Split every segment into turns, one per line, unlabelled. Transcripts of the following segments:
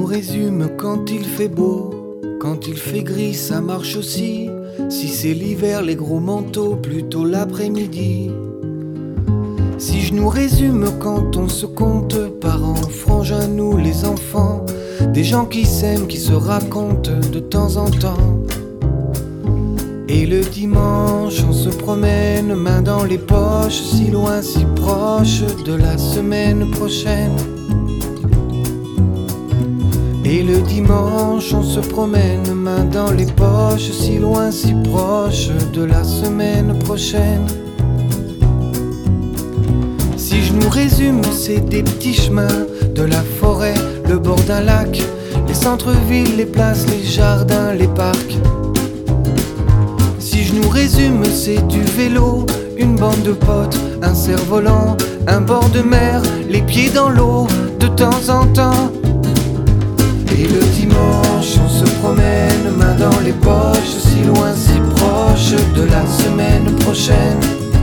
résume quand il fait beau, quand il fait gris ça marche aussi. Si c'est l'hiver, les gros manteaux, plutôt l'après-midi. Si je nous résume quand on se compte, parents, frangins, nous les enfants, des gens qui s'aiment, qui se racontent de temps en temps. Et le dimanche, on se promène, main dans les poches, si loin, si proche de la semaine prochaine. Et le dimanche, on se promène, main dans les poches, si loin, si proche de la semaine prochaine. Si je nous résume, c'est des petits chemins, de la forêt, le bord d'un lac, les centres-villes, les places, les jardins, les parcs. Si je nous résume, c'est du vélo, une bande de potes, un cerf-volant, un bord de mer, les pieds dans l'eau, de temps en temps. Et le dimanche, on se promène, main dans les poches, si loin, si proche de la semaine prochaine.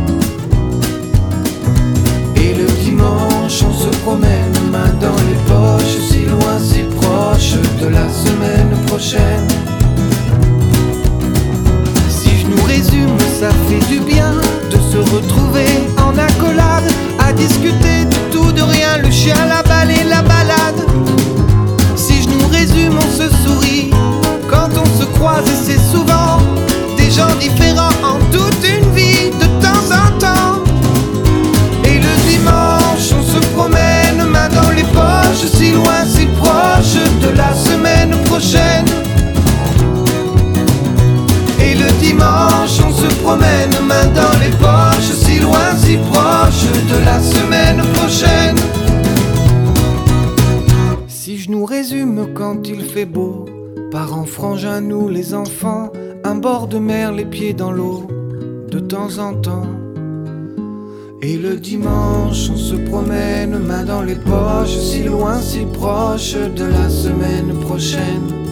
Et le dimanche, on se promène, main dans les poches, si loin, si proche de la semaine prochaine. Si je nous résume, ça fait du bien de se retrouver en accolade, à discuter du tout, de rien, le chien, la balle et la balade. Si je nous résume, on se sourit quand on se croise et c'est souvent des gens différents en toute une vie de temps en temps. Et le dimanche, on se promène, main dans les poches, si loin, si proche de la semaine prochaine. Et le dimanche, on se promène, main dans les poches, si loin, si proche de la semaine prochaine. Si je nous résume quand il fait beau, parents, frangins, nous les enfants, un bord de mer, les pieds dans l'eau, de temps en temps. Et le dimanche, on se promène, main dans les poches, si loin, si proche de la semaine prochaine.